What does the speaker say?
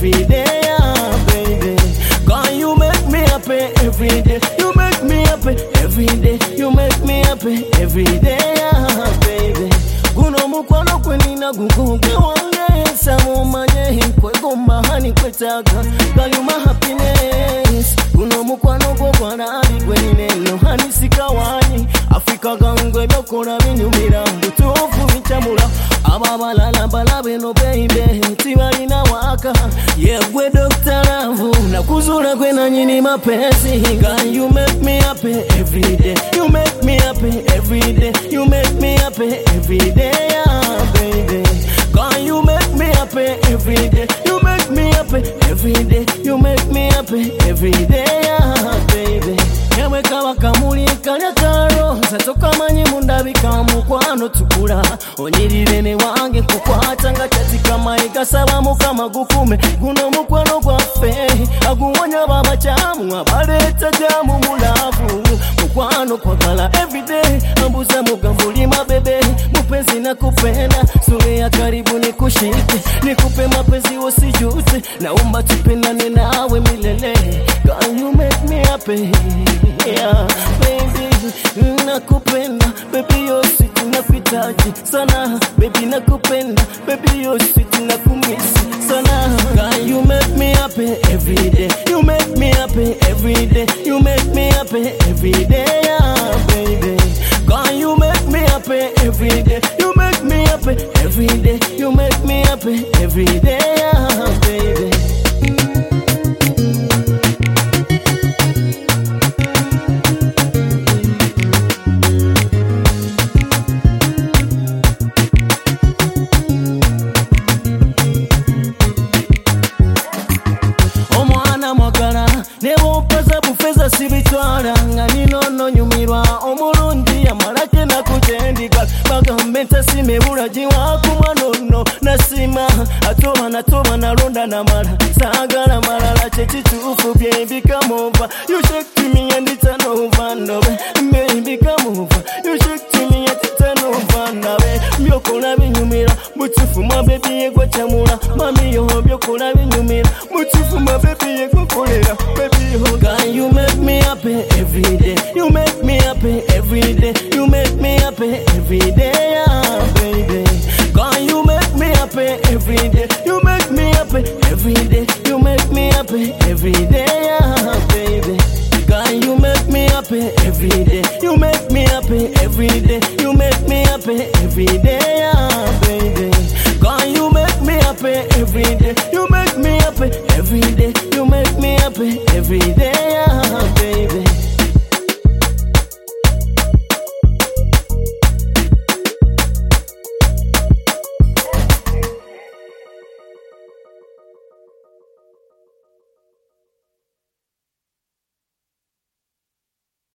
every day, baby. Can you make me happy every day? You make me happy every day. You make me happy every day, baby. Guno mukwano kwenina guguge wange Samu manye kwe gomba hani kwe taka Girl you my happiness. Guno mukwano kwa nadi kwenine no hani sikawani Afrika gangwe byokora binyumira Mbutufu bichamula Ababalala balabe no baby Tibalina waka Yeah gwe Dr. Love Nakuzura kwe na nyini mapenzi Girl you make me happy every day. You make me happy every day. You make me happy every day, baby. Can you make me happy every day? You make me happy every day. You make me happy every day, baby. Yewe kawa kamuli kanya karo Satoka manyi mundabika mukwano tukula Onyirirene wange kukwata nga chatika maiga sabamu kama gukume Guno mukwano kwa fe Aguwanya baba chamu abaleta jamu mulavu Mukwano kwa kala everyday Ambuza mugambuli mabebe Mupenzi na kupenda Sule ya karibu ni kushike Nikupe mapenzi wasijute Naomba tupendane nawe milele Can you make me happy? Yeah, baby, nakupenda, baby you're sweet, nakuhitaji sana, baby nakupenda, baby you're sweet, nakumisi sana. Can you make me happy every day? You make me happy every day. You make me happy every day, baby. Can you make me happy every day? You make me happy every day. You make me happy every day, baby. Nevo pasa bufeza sibitwala nga ninono nyumirwa omulundi amalake na kutendika bagambenta simebula jiwa kumwanono nasima atoba nalonda namala sagala malala chechitufu baby come over you shake to me and it's an over no baby come over you shake to me and it's an over no byokola binyumira mutufu ma baby yegwa chamula mami yo byokola binyumira mutufu ma baby yegwa kolera. Can you make me happy every day? You make me happy every day. You make me happy every day, baby. Can you make me happy every day? You make me happy every day. You make me happy every day, baby. Can you make me happy every day? You make me happy every day. You make me happy every day, baby. Can you make me happy every day? You make me happy every day. You make me happy every day.